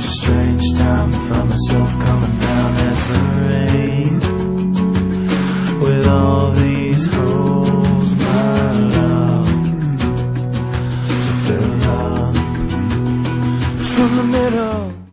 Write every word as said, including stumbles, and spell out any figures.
a strange time. Found myself coming down at the rain.